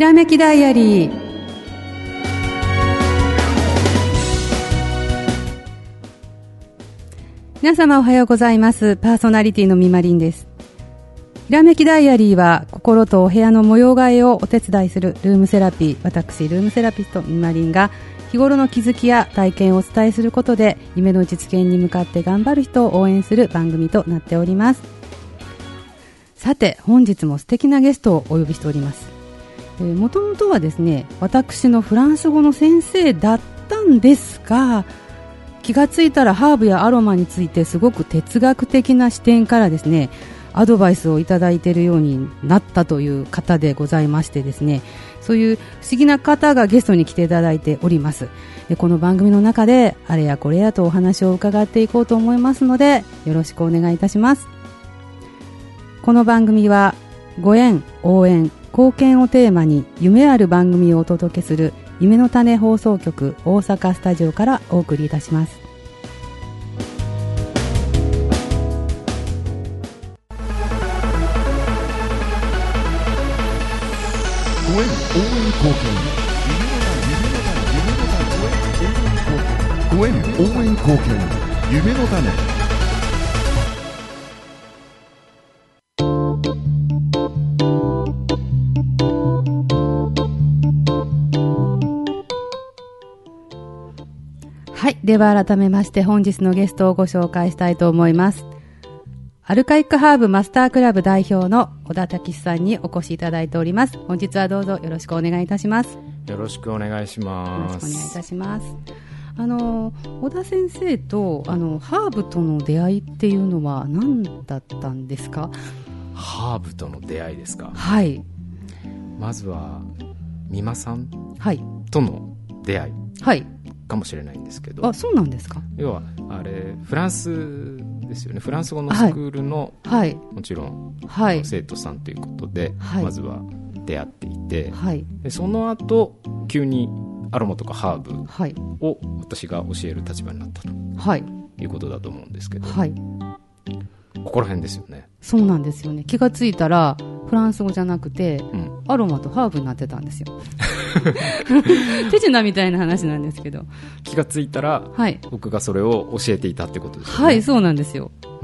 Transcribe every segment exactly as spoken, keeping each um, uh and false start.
らめきダイアリー。皆様おはようございます。パーソナリティのみまりんです。ひらめきダイアリーは心とお部屋の模様替えをお手伝いするルームセラピー、私ルームセラピストみまりんが日頃の気づきや体験をお伝えすることで夢の実現に向かって頑張る人を応援する番組となっております。さて本日も素敵なゲストをお呼びしております。もともとはですね、私のフランス語の先生だったんですが、気がついたらハーブやアロマについてすごく哲学的な視点からですね、アドバイスをいただいているようになったという方でございましてですね、そういう不思議な方がゲストに来ていただいております。でこの番組の中であれやこれやとお話を伺っていこうと思いますので、よろしくお願いいたします。この番組はご縁、応援、貢献をテーマに夢ある番組をお届けする夢の種放送局大阪スタジオからお送りいたします。 ご縁、応援、貢献、ご縁、応援、貢献、夢の種。 はい、では改めまして本日のゲストをご紹介したいと思います。アルカイックハーブマスタークラブ代表の小田武さんにお越しいただいております。本日はどうぞよろしくお願いいたします。 よろしくお願いします。 よろしくお願いいたします。あの小田先生とあのハーブとの出会いっていうのは何だったんですか？ ハーブとの出会いですか？ はい。 まずは美馬さんはいとの出会い、 はい、 かもしれないんですけど。 あ、そうなんですか？ 要はあれフランスですよね。フランス語のスクールの、はい、もちろん、はい、生徒さんということで、はい、まずは出会っていて、はい、でその後急にアロマとかハーブを私が教える立場になったと、はい、いうことだと思うんですけど、はい、ここら辺ですよね。 そうなんですよね。気がついたらフランス語じゃなくて、うん、アロマとハーブになってたんですよ手品みたいな話なんですけど、 気がついたら、はい、僕がそれを教えていたってことですよね。 はい、そうなんですよ。 うん、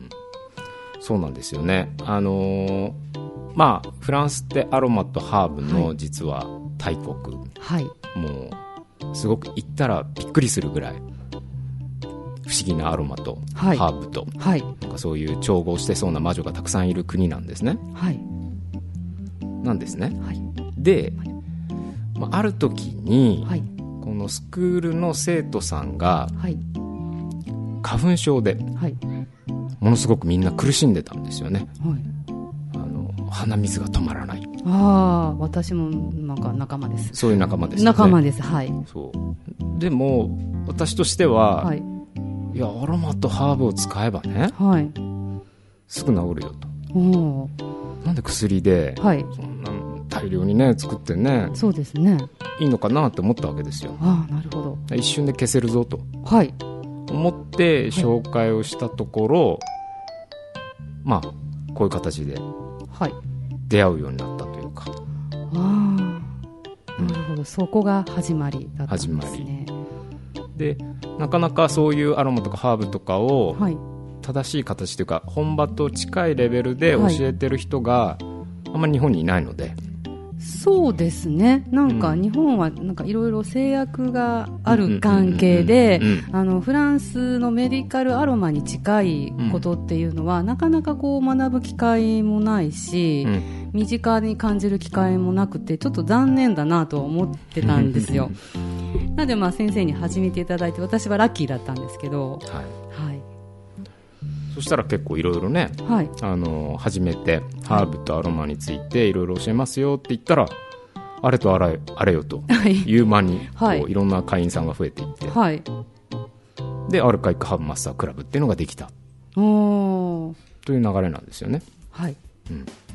そうなんですよね。あのー、まあフランスってアロマとハーブの実は大国、はい、もうすごく言ったらびっくりするぐらい不思議なアロマとハーブと、はい、なんかそういう調合してそうな魔女がたくさんいる国なんですね。はい、なんですね。はい、で、まあ、ある時に、はい、このスクールの生徒さんが、はい、花粉症で、はい、ものすごくみんな苦しんでたんですよね。はい、あの鼻水が止まらない。 ああ、私もなんか仲間です。 そういう仲間ですよね。 仲間です。はい。 そうでも私としては、はい、いやアロマとハーブを使えばね、はい、すぐ治るよと。おなんで薬で、はい、そんな大量にね作ってね、 そうですね、 いいのかなって思ったわけですよ。 ああ、なるほど。 一瞬で消せるぞと、 はい、 思って紹介をしたところ、はい、まあこういう形で出会うようになったというか、はい、 ああ、なるほど、そこが始まりだったんですね。始まりで、なかなかそういうアロマとかハーブとかを正しい形というか本場と近いレベルで教えてる人があんまり日本にいないので、はい、 そうですね。なんか日本はなんかいろいろ制約がある関係で、あのフランスのメディカルアロマに近いことっていうのは、うん、なかなかこう学ぶ機会もないし、うん、身近に感じる機会もなくて、ちょっと残念だなと思ってたんですよなのでまあ先生に始めていただいて私はラッキーだったんですけど、はいはい、 そしたら結構いろいろね、はい、あの始めてハーブとアロマについていろいろ教えますよって言ったら、あれとあれ、あれよという間にこう、はい、いろんな会員さんが増えていって、はい、でアルカイックハーブマスタークラブっていうのができたおという流れなんですよね。 はい、 うん、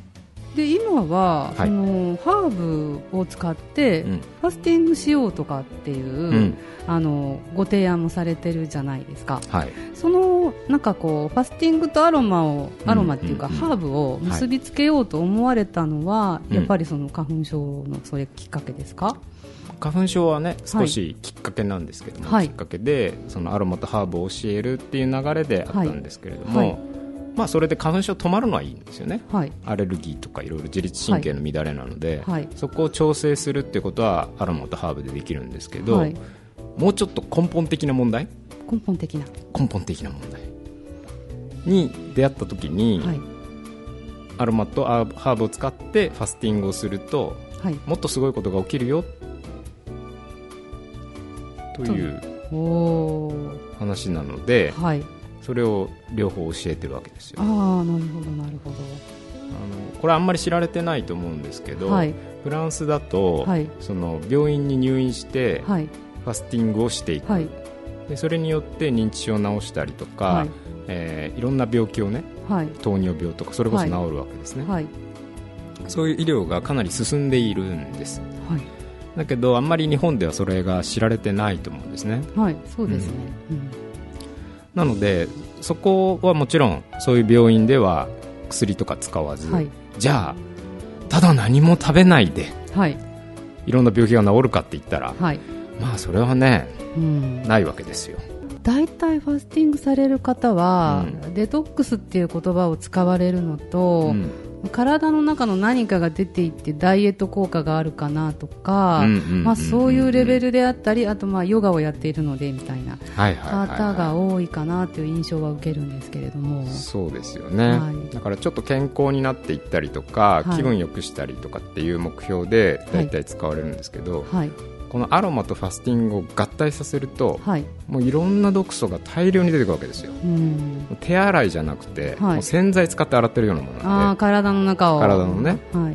で今は、 はい、 そのハーブを使ってファスティングしようとかっていう、うん、あのご提案もされてるじゃないですか、はい、そのなんかこうファスティングとアロマをアロマっていうか、うんうんうん、ハーブを結びつけようと思われたのは、はい、やっぱりその花粉症のそれきっかけですか？ 花粉症はね少しきっかけなんですけども、はい、きっかけでそのアロマとハーブを教えるっていう流れであったんですけれども、はいはい、まあ、それで花粉症止まるのはいいんですよね、はい、アレルギーとかいろいろ自律神経の乱れなので、はい、そこを調整するっていうことはアロマとハーブでできるんですけど、はい、もうちょっと根本的な問題根本的な根本的な問題に出会った時に、はい、アロマとハーブを使ってファスティングをすると、はい、もっとすごいことが起きるよという話なので、はい、それを両方教えてるわけですよ。 ああ、なるほどなるほど。 あのこれあんまり知られてないと思うんですけど、はい、フランスだと、はい、その病院に入院して、はい、ファスティングをしていく、はい、でそれによって認知症を治したりとか、はい、えー、いろんな病気をね、はい、糖尿病とかそれこそ治るわけですね、はい、そういう医療がかなり進んでいるんです、はい、だけどあんまり日本ではそれが知られてないと思うんですね。 はい、そうですね、うんうん、 なのでそこはもちろんそういう病院では薬とか使わず、はい、じゃあただ何も食べないで、はい、いろんな病気が治るかって言ったら、はい、まあそれはね、うん、ないわけですよ。 だいたいファスティングされる方は、うん、デトックスっていう言葉を使われるのと、うん、体の中の何かが出ていってダイエット効果があるかなとか、まあ、そういうレベルであったり、あとまあヨガをやっているのでみたいな方が多いかなという印象は受けるんですけれども。 そうですよね、はい、だからちょっと健康になっていったりとか、はい、気分良くしたりとかっていう目標でだいたい使われるんですけど、はいはい、このアロマとファスティングを合体させると、はい、もういろんな毒素が大量に出てくるわけですよ。うん、手洗いじゃなくて、はい、もう洗剤使って洗ってるようなものなんで、 あ、体の中を体のね、はい、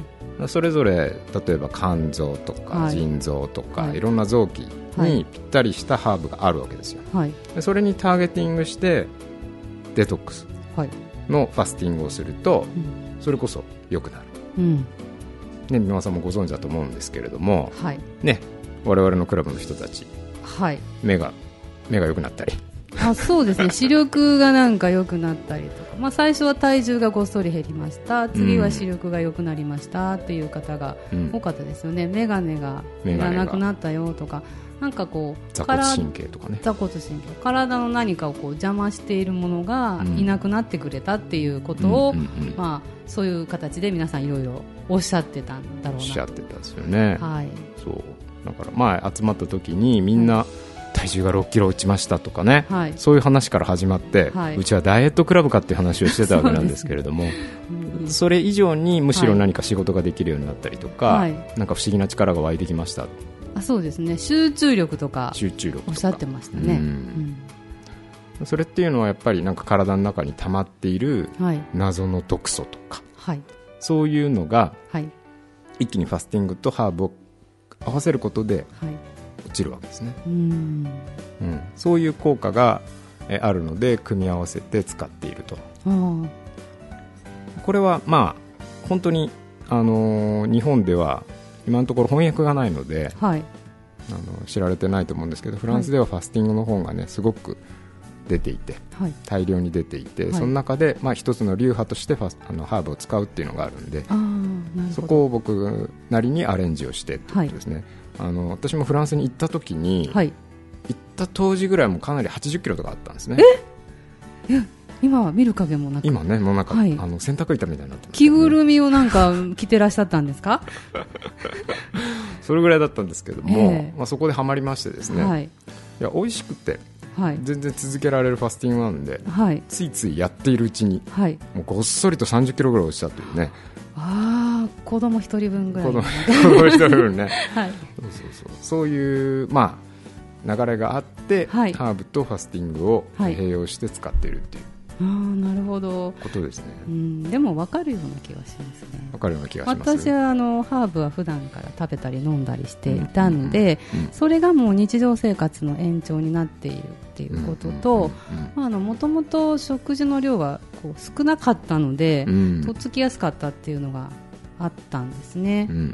それぞれ例えば肝臓とか腎臓とか、はい、いろんな臓器にぴったりしたハーブがあるわけですよ、はい、でそれにターゲティングしてデトックスのファスティングをすると、うん、それこそ良くなる、うんね、皆さんもご存知だと思うんですけれども、はいね、我々のクラブの人たち、はい、目が目が良くなったり、 あ、そうですね、視力がなんか良くなったりとか、まあ、最初は体重がごっそり減りました、次は視力が良くなりましたっていう方が多かったですよね、うん、メガネがいらなくなったよとか、なんかこう座骨神経とかね、 座骨神経、体の何かをこう邪魔しているものがいなくなってくれたっていうことを、うんうんうんうん、まあ、そういう形で皆さんいろいろおっしゃってたんだろうな、 おっしゃってたんですよね、はい、そうだから前集まった時にみんな、はい、体重がろっキロ落ちましたとかね、はい、そういう話から始まって、はい、うちはダイエットクラブかっていう話をしてたわけなんですけれども そ, ね、それ以上にむしろ何か仕事ができるようになったりとか、はい、なんか不思議な力が湧いてきました。 あ、そうですね、集中力とか集中力とかおっしゃってましたね、うんうん、それっていうのはやっぱりなんか体の中に溜まっている謎の毒素とか、はい、そういうのが一気にファスティングとハーブを合わせることで落ちるわけですね、うん、うん、そういう効果があるので組み合わせて使っていると。あ、これはまあ本当に、あのー、日本では今のところ翻訳がないので、はい、あの知られてないと思うんですけど、フランスではファスティングの本がねすごく出ていて、はい、大量に出ていて、はい、その中で、まあ、一つの流派としてファスあのハーブを使うっていうのがあるんで、あ、そこを僕なりにアレンジをしてってことですね、はい、あの私もフランスに行った時に、はい、行った当時ぐらいもかなりはちじゅっキロとかあったんですね。 ええ、今は見る影もなく、 今ねもうなんか、はい、あの洗濯板みたいになってます、ね、 着ぐるみをなんか着てらっしゃったんですかそれぐらいだったんですけども、えーまあ、そこでハマりましてですね、はい、いや美味しくて、はい、全然続けられるファスティングなんで、はい、ついついやっているうちに、はい、もうごっそりとさんじゅっキロぐらい落ちたというね。 ああ、子供一人分ぐらい、 子供一人分ね、はい、そうそうそう、そういう、まあ、流れがあって、はい、ハーブとファスティングを併用して使っているっていう、 あ、なるほどことですね、 うん、でも分かるような気がしますね。 分かるような気がします。 私はあのハーブは普段から食べたり飲んだりしていたので、うんうんうん、それがもう日常生活の延長になっているっていうことと、もともと食事の量はこう少なかったので、うん、とっつきやすかったっていうのがあったんですね、うんうんうん、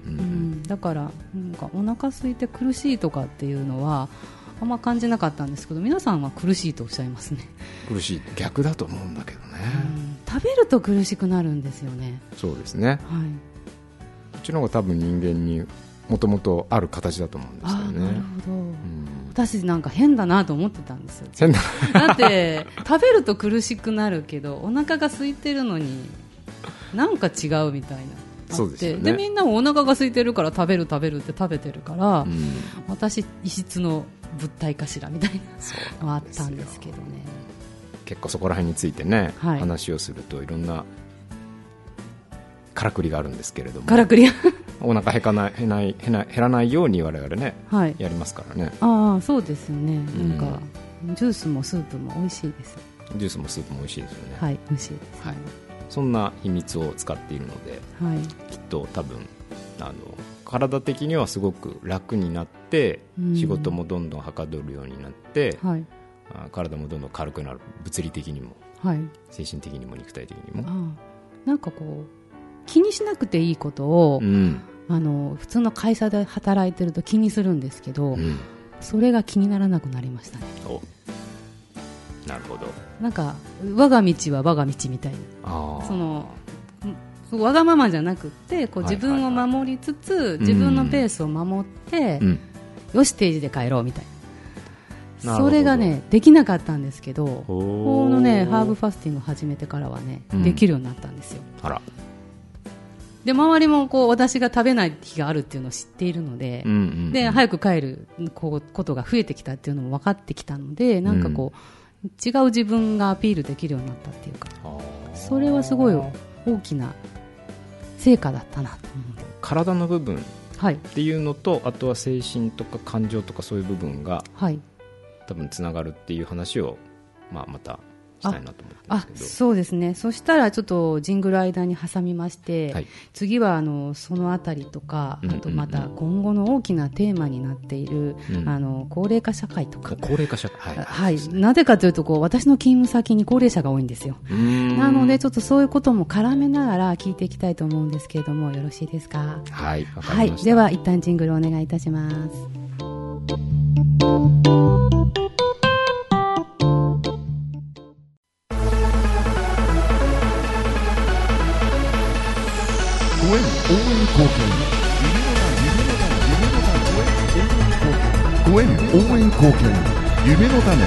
だからなんかお腹空いて苦しいとかっていうのはあんま感じなかったんですけど、皆さんは苦しいとおっしゃいますね。 苦しい、逆だと思うんだけどね、 うん、食べると苦しくなるんですよね。 そうですね、 はい、こっちの方が多分人間にもともとある形だと思うんですけどね。 あ、なるほど、うん、私なんか変だなと思ってたんですよ。 変だだって食べると苦しくなるけどお腹が空いてるのになんか違うみたいな。 そうですよね。 でみんなもお腹が空いてるから食べる食べるって食べてるから、うん、私異質の物体かしらみたいなのはあったんですけどね。 結構そこら辺についてね、 はい、 話をするといろんなからくりがあるんですけれども、 からくりお腹減らない、減らない、減らないように我々ね、はい、やりますからね。 ああ、そうですよね、なんか、うん、ジュースもスープも美味しいです。 ジュースもスープも美味しいですよね。 はい、美味しいです、 はい、そんな秘密を使っているので、 はい、 きっと多分あの体的にはすごく楽になって、うん、仕事もどんどんはかどるようになって、はい、あ体もどんどん軽くなる、物理的にも、はい、精神的にも肉体的にも。 ああ、なんかこう気にしなくていいことを、うん、あの普通の会社で働いてると気にするんですけど、うん、それが気にならなくなりましたね。 お、なるほど。 なんか我が道は我が道みたいな、あ、そのわがままじゃなくてこう自分を守りつつ、はいはいはい、自分のペースを守って、うん、よし定時で帰ろうみたいな、それがねできなかったんですけど、このねハーブファスティングを始めてからはね、うん、できるようになったんですよ。 あら。 で周りもこう私が食べない日があるっていうのを知っているので、うんうんうん、で早く帰るこうことが増えてきたっていうのも分かってきたので、なんかこう、うん、違う自分がアピールできるようになったっていうか、それはすごい大きな成果だったなと思う。 体の部分っていうのと、はい、あとは精神とか感情とかそういう部分が、はい、多分つながるっていう話を、まあ、またしたいなと思ってますけど。 あ、そうですね。そしたらちょっとジングル間に挟みまして、はい、次はあのそのあたりとか、あとまた今後の大きなテーマになっている、うん、あの高齢化社会とか、 高齢化社会、はいはい、なぜかというとこう私の勤務先に高齢者が多いんですよ。なのでちょっとそういうことも絡めながら聞いていきたいと思うんですけれども、よろしいですか。 はい、わかりました。 はい、では一旦ジングルをお願いいたします。 応援貢献、ご縁応援貢献、夢の種。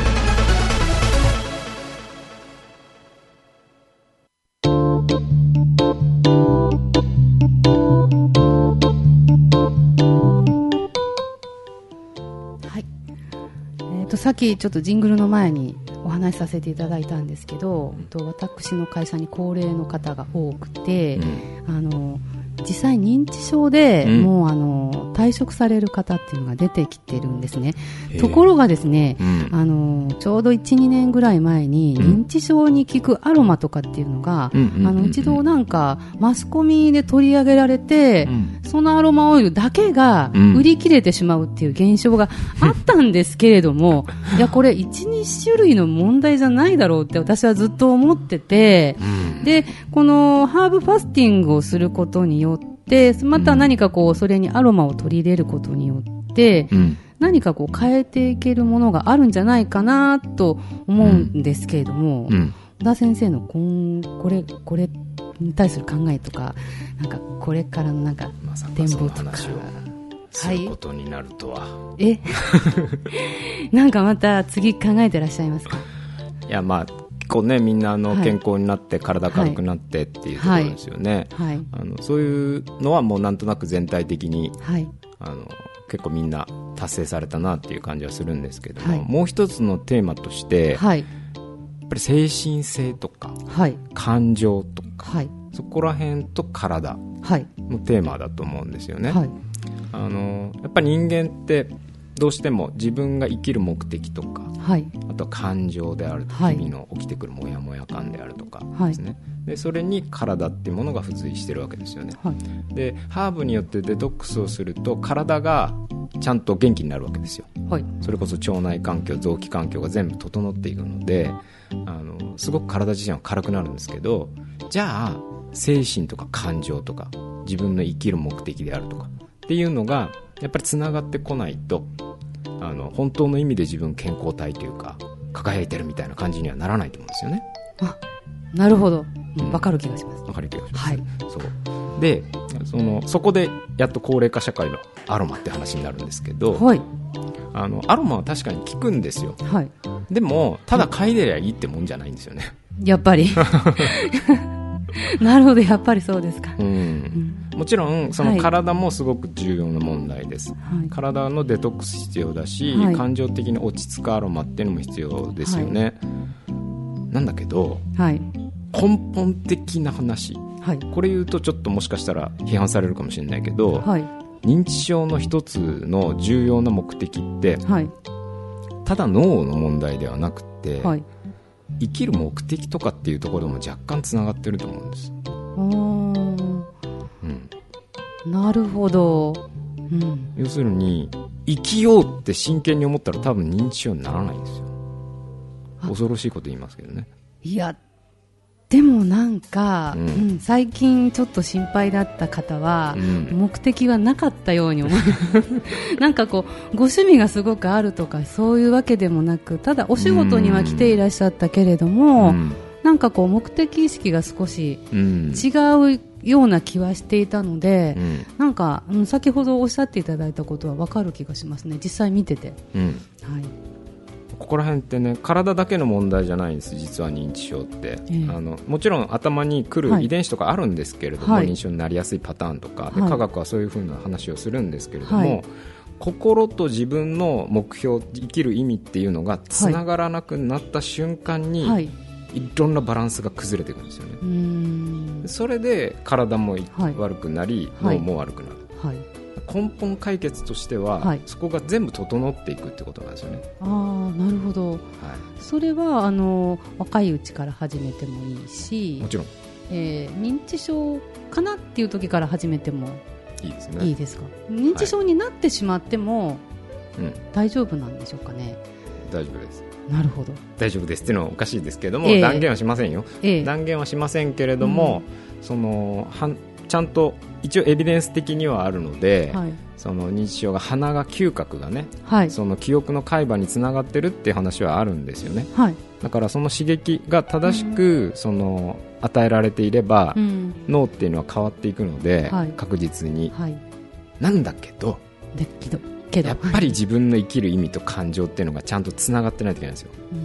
はい、えーと、さっきちょっとジングルの前にお話しさせていただいたんですけど、うん、私の会社に高齢の方が多くて、うん、あの実際認知症で、うん、もうあの退職される方っていうのが出てきてるんですね。ところがですね、うん、あのちょうど いちにねんぐらい前に認知症に効くアロマとかっていうのが、うん、あの一度なんかマスコミで取り上げられて、うん、そのアロマオイルだけが売り切れてしまうっていう現象があったんですけれども、いやこれ いち、に種類の問題じゃないだろうって私はずっと思ってて、うん、でこのハーブファスティングをすることによってまた何かこうそれにアロマを取り入れることによって、うん、何かこう変えていけるものがあるんじゃないかなと思うんですけれども、うん、小田先生のここれこれに対する考えとか、なんかこれからのなんか展望とか、 まさかその話をすることになるとは、 はい、えなんかまた次考えてらっしゃいますか。 いや、まあこうね、みんなあの健康になって、はい、体軽くなってっていうところですよね、はいはい、あのそういうのはもうなんとなく全体的に、はい、あの結構みんな達成されたなっていう感じはするんですけども、はい、もう一つのテーマとして、はい、やっぱり精神性とか、はい、感情とか、はい、そこら辺と体のテーマだと思うんですよね、はい、あのやっぱり人間ってどうしても自分が生きる目的とか、はい、あとは感情であるとか、はい、日々の起きてくるモヤモヤ感であるとかですね、はい、でそれに体っていうものが付随してるわけですよね、はい、でハーブによってデトックスをすると体がちゃんと元気になるわけですよ、はい、それこそ腸内環境、臓器環境が全部整っていくので、あのすごく体自身は軽くなるんですけど、じゃあ精神とか感情とか自分の生きる目的であるとかっていうのがやっぱりつながってこないと、あの本当の意味で自分健康体というか輝いてるみたいな感じにはならないと思うんですよね。 あ、なるほど、うん、分かる気がします。 分かる気がします、 はい、 そうで、そのそこでやっと高齢化社会のアロマって話になるんですけど、 はい、 あのアロマは確かに効くんですよ、 はい、 でもただ嗅いでりゃいいってもんじゃないんですよね、 やっぱりなるほど、やっぱりそうですか、 うんうん、もちろんその体もすごく重要な問題です、はい、体のデトックス必要だし、はい、感情的に落ち着くアロマっていうのも必要ですよね、はい、なんだけど、はい、根本的な話、はい、これ言うとちょっともしかしたら批判されるかもしれないけど、はい、認知症の一つの重要な目的って、はい、ただ脳の問題ではなくて、はい、生きる目的とかっていうところも若干つながってると思うんです。 うん、なるほど、うん、 要するに生きようって真剣に思ったら多分認知症にならないんですよ。恐ろしいこと言いますけどね。 いやでもなんか、うんうん、最近ちょっと心配だった方は、うん、目的はなかったように思いますなんかこうご趣味がすごくあるとかそういうわけでもなく、ただお仕事には来ていらっしゃったけれども、うん、なんかこう目的意識が少し違うような気はしていたので、うん、なんか、うん、先ほどおっしゃっていただいたことは分かる気がしますね、実際見てて、うん、はい、 ここら辺ってね、体だけの問題じゃないんです、実は認知症って、えー、あのもちろん頭に来る遺伝子とかあるんですけれども、はい、認知症になりやすいパターンとかで、はい、科学はそういう風な話をするんですけれども、はい、心と自分の目標、生きる意味っていうのがつながらなくなった瞬間に、はい、いろんなバランスが崩れていくんですよね。うーん、それで体も、はい、悪くなり、脳も悪くなる、はい、根本解決としては、はい、そこが全部整っていくってことなんですよね。 あー、なるほど、はい、それはあの若いうちから始めてもいいし、 もちろん、 えー、認知症かなっていう時から始めてもいいですね。 いいですか。認知症になってしまっても、はい、大丈夫なんでしょうかね。 大丈夫です。 なるほど、 大丈夫ですっていうのはおかしいですけども、えー、断言はしませんよ、えー、断言はしませんけれども、うん、そのはんちゃんと一応エビデンス的にはあるので、はい、その認知症が鼻が嗅覚がね、はい、その記憶の海馬につながってるっていう話はあるんですよね、はい、だからその刺激が正しく、うん、その与えられていれば、うん、脳っていうのは変わっていくので、はい、確実に、はい、なんだけど、 でけどけどやっぱり自分の生きる意味と感情っていうのがちゃんとつながってないといけないんですよ、うん、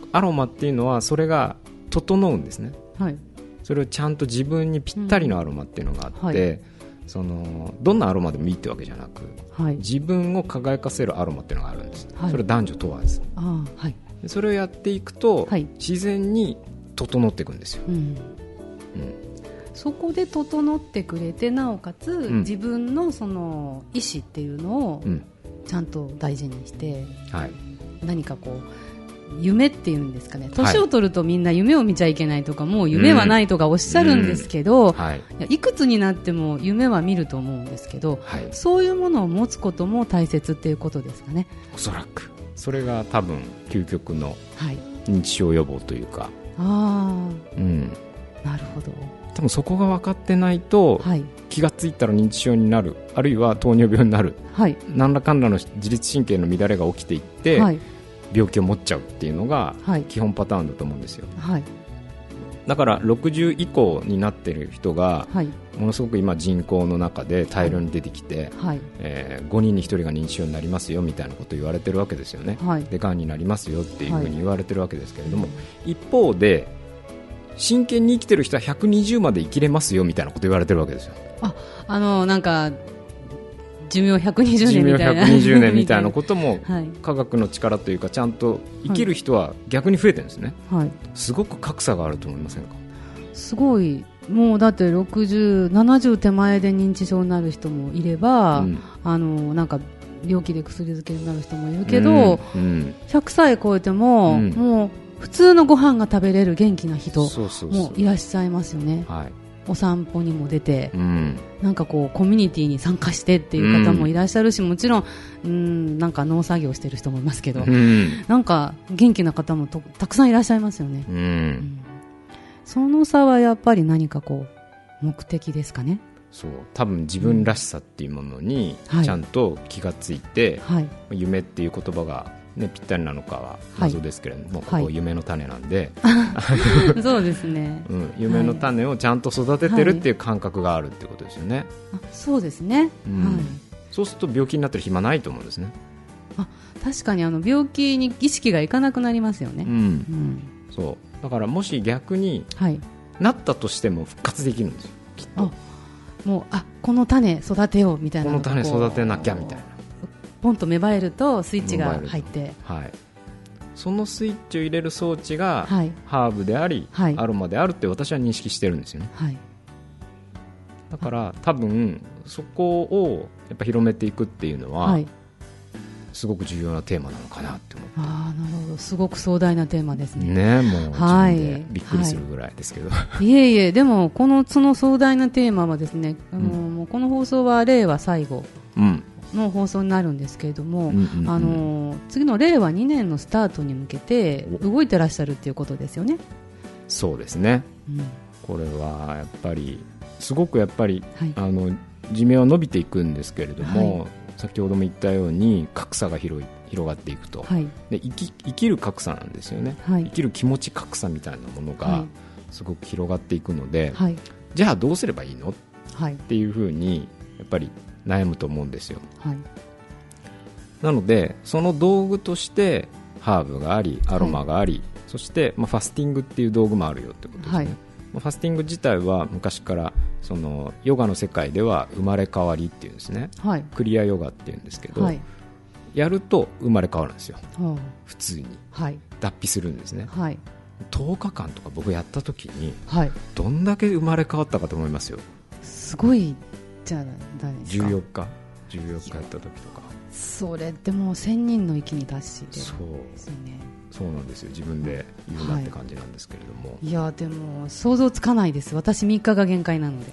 アロマっていうのはそれが整うんですね、はい、それをちゃんと自分にぴったりのアロマっていうのがあって、うん、はい、そのどんなアロマでもいいってわけじゃなく、はい、自分を輝かせるアロマっていうのがあるんです、はい、それは男女問わず、あ、はい、それをやっていくと、はい、自然に整っていくんですよ、うんうん、 そこで整ってくれて、なおかつ、うん、自分のその意思っていうのをちゃんと大事にして、はい、何かこう夢っていうんですかね、年を取るとみんな夢を見ちゃいけないとか、はい、もう夢はないとかおっしゃるんですけど、うんうん、はい、いやいくつになっても夢は見ると思うんですけど、はい、そういうものを持つことも大切っていうことですかね。 おそらくそれが多分究極の認知症予防というか、はい、あ、うん、 なるほど。 多分そこが分かってないと、はい、気がついたら認知症になる、あるいは糖尿病になる、はい、何らかんらの自律神経の乱れが起きていって、はい、病気を持っちゃうっていうのが基本パターンだと思うんですよ、はい、だからろくじゅう以降になっている人が、はい、ものすごく今人口の中で大量に出てきて、はい、えー、ごにんにひとりが認知症になりますよみたいなことを言われてるわけですよね、はい、でがんになりますよっていうふうに言われてるわけですけれども、はい、一方で真剣に生きてる人はひゃくにじゅうまで生きれますよみたいなこと言われてるわけですよ。 あ、あのなんか寿命ひゃくにじゅうねんみたいな、 寿命ひゃくにじゅうねんみたいなことも科学の力というかちゃんと生きる人は逆に増えてるんですね、はい、すごく格差があると思いませんか。 すごい、もうだってろくじゅう、ななじゅう手前で認知症になる人もいれば、うん、あのなんか病気で薬漬けになる人もいるけど、うんうん、ひゃくさい超えても、うん、もう普通のご飯が食べれる元気な人もいらっしゃいますよね。はい、お散歩にも出て、うん、なんかこうコミュニティに参加してっていう方もいらっしゃるし、うん、もちろん、うん、なんか農作業してる人もいますけど、うん、なんか元気な方もとたくさんいらっしゃいますよね、うんうん、その差はやっぱり何かこう目的ですかね。 そう多分自分らしさっていうものにちゃんと気がついて、はい、夢っていう言葉が、ね、ぴったりなのかは謎ですけれども、はい、ここ夢の種なんで、 はい、そうですね、 うん、夢の種をちゃんと育ててるっていう感覚があるっていうことですよね、はい、 あそうですね、 うんはい、そうすると病気になってる暇ないと思うんですね。 あ確かにあの病気に意識がいかなくなりますよね、うんうん、 そうだからもし逆になったとしても復活できるんですよ、きっと。あもうあこの種育てようみたいな、 この種育てなきゃみたいな、 ポンと芽生えるとスイッチが入って、 はい、そのスイッチを入れる装置が、はい、ハーブであり、はい、アロマであるって私は認識してるんですよね、はい、だから多分そこをやっぱ広めていくっていうのは、はい、すごく重要なテーマなのかなって思って。 あなるほど、すごく壮大なテーマですね。 ねもう自分でびっくりするぐらいですけど、 はい、いえいえでもこのその壮大なテーマはですね、あの、うん、もうこの放送は令和最後の放送になるんですけれども、うんうんうん、あの次の令和にねんのスタートに向けて動いてらっしゃるっていうことですよね。 そうですね、うん、これはやっぱりすごくやっぱり、はい、あの寿命は伸びていくんですけれども、はい、先ほども言ったように格差が広い広がっていくと、はい、で 生, き生きる格差なんですよね、はい、生きる気持ち格差みたいなものがすごく広がっていくので、はい、じゃあどうすればいいの、はい、っていうふうにやっぱり悩むと思うんですよ、はい、なのでその道具としてハーブがありアロマがあり、はい、そして、まあ、ファスティングっていう道具もあるよってことですね、はい、ファスティング自体は昔からそのヨガの世界では生まれ変わりっていうんですね、はい、クリアヨガっていうんですけど、はい、やると生まれ変わるんですよ、はあ、普通に、はい、脱皮するんですね、はい、とおかかんとか僕やった時に、はい、どんだけ生まれ変わったかと思いますよ。 すごいじゃないですか。 じゅうよっかじゅうよっかやった時とか、 それってもうせんにんの域に達してるんですよね。 そうなんですよ、自分で言うなって感じなんですけれども、 はい、いやでも想像つかないです。私みっかが限界なので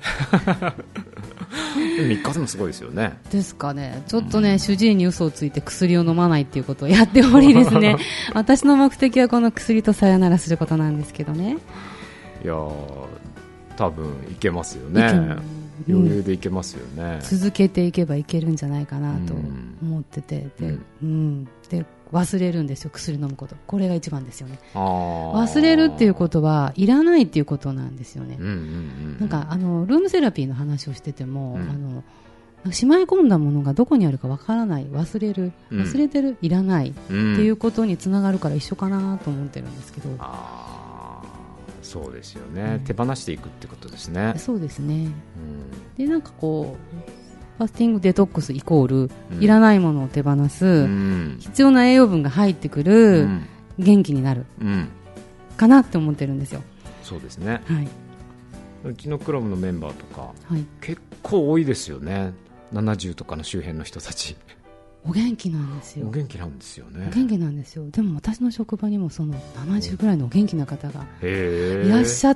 みっかでもすごいですよね。 ですかね。ちょっとね、うん、主治医に嘘をついて薬を飲まないっていうことをやっておりですね私の目的はこの薬とさよならすることなんですけどね。いや多分いけますよね。余裕でいけますよね、 うん、続けていけばいけるんじゃないかなと思ってて、うん、で、うん、で忘れるんですよ、薬飲むこと。これが一番ですよね。あ忘れるっていうことはいらないっていうことなんですよね、うんうんうん、なんかあのルームセラピーの話をしてても、うん、あのしまい込んだものがどこにあるかわからない、忘れる、忘れてる、うん、いらないっていうことにつながるから一緒かなと思ってるんですけど、 あそうですよね、うん、手放していくってことですね。 そうですね、うん、でなんかこうファスティングデトックスイコール、うん、いらないものを手放す、うん、必要な栄養分が入ってくる、うん、元気になる、うん、かなって思ってるんですよ。 そうですね、はい、うちのクラブのメンバーとか、はい、結構多いですよね。ななじゅうとかの周辺の人たちお元気なんですよ。 お元気なんですよね。 お元気なんですよ。でも私の職場にもそのななじゅうぐらいのお元気な方がいらっしゃって、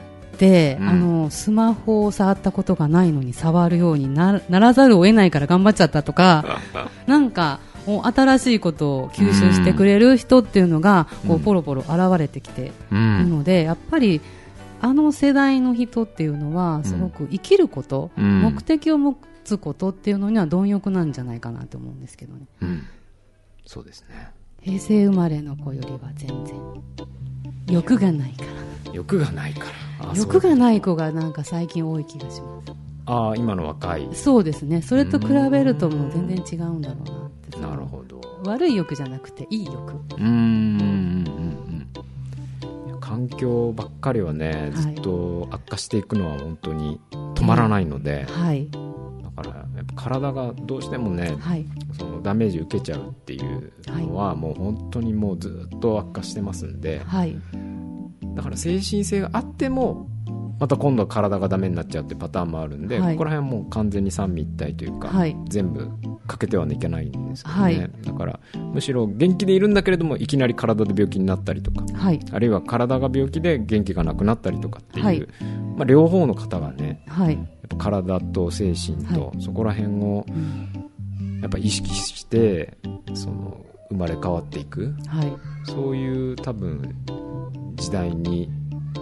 うん、あのスマホを触ったことがないのに触るように な, ならざるを得ないから頑張っちゃったとかなんか新しいことを吸収してくれる人っていうのがこうポロポロ現れてきているので、うん、やっぱりあの世代の人っていうのはすごく生きること、うん、目的を持つことっていうのには貪欲なんじゃないかなと思うんですけどね、うん、 そうですね。 平成生まれの子よりは全然欲がないから。 欲がないから。あ欲がない子がなんか最近多い気がします。 ああ今の若い。 そうですね。それと比べるともう全然違うんだろうなって。 なるほど。 悪い欲じゃなくていい欲。うーんうんうん。環境ばっかりはねずっと悪化していくのは本当に止まらないので、はい、だからやっぱ体がどうしてもね、はい、そのダメージ受けちゃうっていうのはもう本当にもうずっと悪化してますんで、はい、だから精神性があってもまた今度は体がダメになっちゃうってパターンもあるんで、はい、ここら辺はもう完全に三位一体というか、はい、全部欠けてはいけないんですけどね、はい、だからむしろ元気でいるんだけれどもいきなり体で病気になったりとか、はい、あるいは体が病気で元気がなくなったりとかっていう、はいまあ、両方の方がね、はい、やっぱ体と精神と、はい、そこら辺をやっぱ意識してその生まれ変わっていく、はい、そういう多分時代に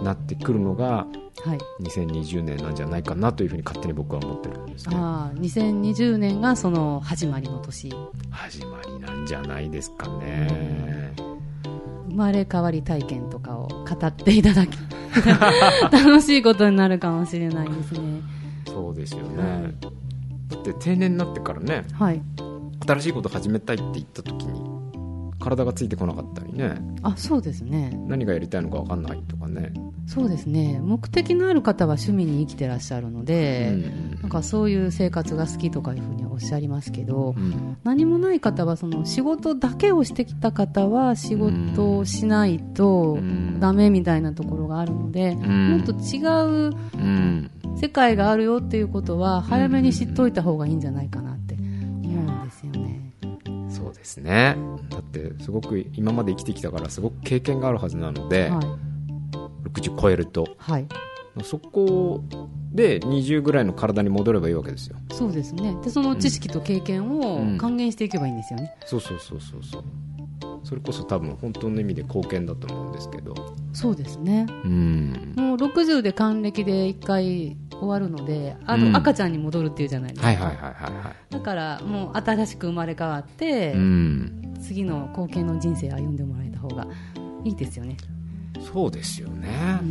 なってくるのが、 はい、 にせんにじゅうねんなんじゃないかなというふうに勝手に僕は思ってるんですね。 あ、にせんにじゅうねんがその始まりの年、 始まりなんじゃないですかね。 生まれ変わり体験とかを語っていただき楽しいことになるかもしれないですね。 そうですよね、 はい、 だって定年になってからね、はい、新しいこと始めたいって言った時に体がついてこなかったりね。 あ、そうですね。 何がやりたいのか分かんないとかね。 そうですね。目的のある方は趣味に生きてらっしゃるので、うん、なんかそういう生活が好きとかいうふうにおっしゃりますけど、うん、何もない方はその仕事だけをしてきた方は仕事をしないとダメみたいなところがあるので、うん、もっと違う世界があるよっていうことは早めに知っといた方がいいんじゃないかなって思うんですよね。 そうですね。だってすごく今まで生きてきたからすごく経験があるはずなので、はい、ろくじゅう超えると、はい、そこでにじゅうぐらいの体に戻ればいいわけですよ。 そうですね。でその知識と経験を還元していけばいいんですよね、 うんうん、そうそうそうそうそう。それこそ多分本当の意味で貢献だと思うんですけど。 そうですね、うん、もうろくじゅうで還暦でいっかい終わるので、あと赤ちゃんに戻るっていうじゃないですか、うん、はいはいはいはい、だからもう新しく生まれ変わって、うん、次の貢献の人生を歩んでもらえた方がいいですよね。 そうですよね、うん、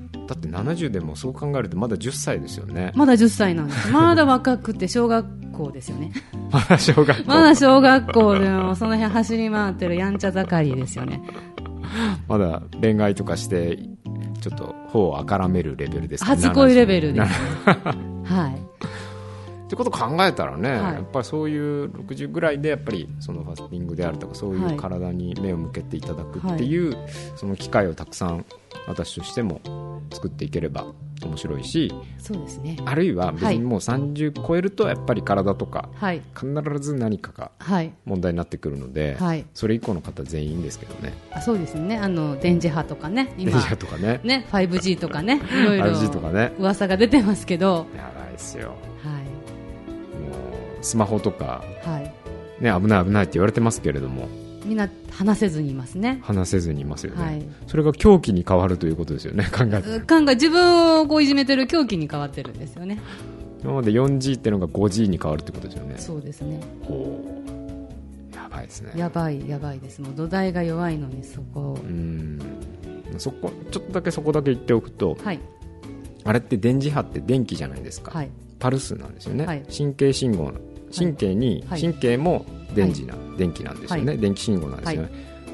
だってななじゅうでもそう考えるとまだじゅっさいですよね。 まだじゅっさいなんです。まだ若くて小学校ですよねまだ小学校まだ小学校でもその辺走り回ってるやんちゃ盛りですよねまだ恋愛とかしてちょっと頬をあからめるレベルですか。 初恋レベルですはいってことを考えたらね、はい、やっぱりそういうろくじゅうぐらいでやっぱりそのファスティングであるとかそういう体に目を向けていただくっていう、はい、その機会をたくさん私としても作っていければ面白いし、 そうですね、 あるいは別にもうさんじゅう超えるとやっぱり体とか、はい、必ず何かが問題になってくるので、はい、それ以降の方全員ですけどね。 あ、そうですね。あの電磁波とかね、今電磁波とかね、 ね ファイブジー とかね、いろいろ噂が出てますけど、 やばいですよ、はい、もうスマホとか、はいね、危ない危ないって言われてますけれども、 みんな話せずにいますね。 話せずにいますよね、はい、それが狂気に変わるということですよね。考え考え自分をこういじめてる狂気に変わってるんですよね。 今まで よんジー ってのが ごジー に変わるということですよね。 そうですね。 やばいですね。 やばいやばいです。もう土台が弱いのにそこうーんそこちょっとだけそこだけ言っておくと、はい、あれって電磁波って電気じゃないですか、はい、パルスなんですよね、はい、神経信号神経に、はい、神経も電磁な、はい、電気なんですよね、はい、電気信号なんですよね、はい、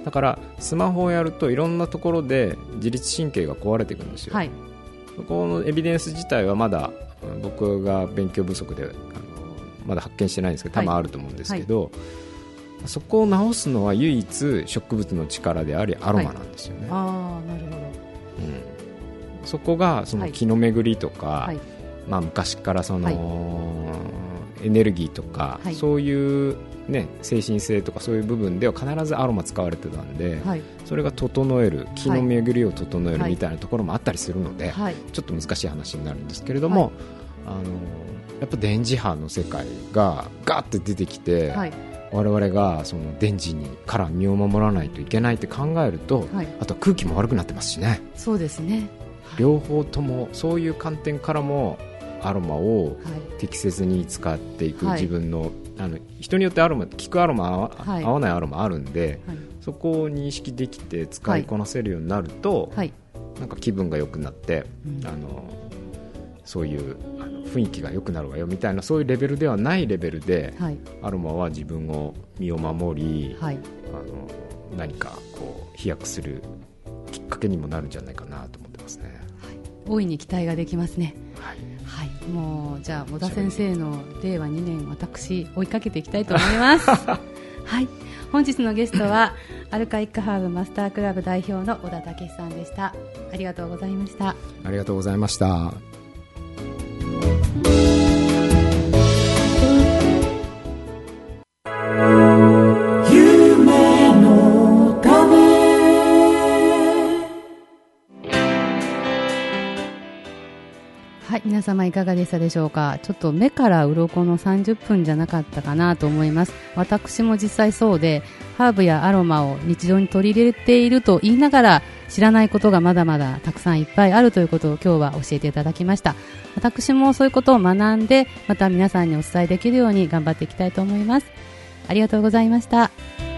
だからスマホをやるといろんなところで自律神経が壊れていくんですよ、はい、そこのエビデンス自体はまだ僕が勉強不足であのまだ発見してないんですけど多分あると思うんですけど、はいはい、そこを治すのは唯一植物の力でありアロマなんですよね、はい、 ああなるほど、うん、 そこがその気の巡りとか、はいまあ、昔からその、はいエネルギーとか、はい、そういう、ね、精神性とかそういう部分では必ずアロマ使われてたんで、はい、それが整える気の巡りを整えるみたいなところもあったりするので、はい、ちょっと難しい話になるんですけれども、はい、あのやっぱ電磁波の世界がガーッて出てきて、はい、我々がその電磁にから身を守らないといけないって考えると、はい、あとは空気も悪くなってますしね。 そうですね、 両方ともそういう観点からもアロマを適切に使っていく自分の、はい、あの人によってアロマ効くアロマ、はい、合わないアロマあるんで、はい、そこを認識できて使いこなせるようになると、はい、なんか気分が良くなって、うん、あのそういうあの雰囲気が良くなるわよみたいなそういうレベルではないレベルで、はい、アロマは自分を身を守り、はい、あの何かこう飛躍するきっかけにもなるんじゃないかなと思ってますね、 はい、大いに期待ができますね。はいはい、もうじゃあ小田先生のれいわにねん私追いかけていきたいと思いますはい、本日のゲストはアルカイックハーブマスタークラブ代表の小田武さんでした。ありがとうございました。 ありがとうございました。 ははい、皆様いかがでしたでしょうか。ちょっと目から鱗のさんじゅっぷんじゃなかったかなと思います。私も実際そうで、ハーブやアロマを日常に取り入れていると言いながら、知らないことがまだまだたくさんいっぱいあるということを今日は教えていただきました。私もそういうことを学んで、また皆さんにお伝えできるように頑張っていきたいと思います。ありがとうございました。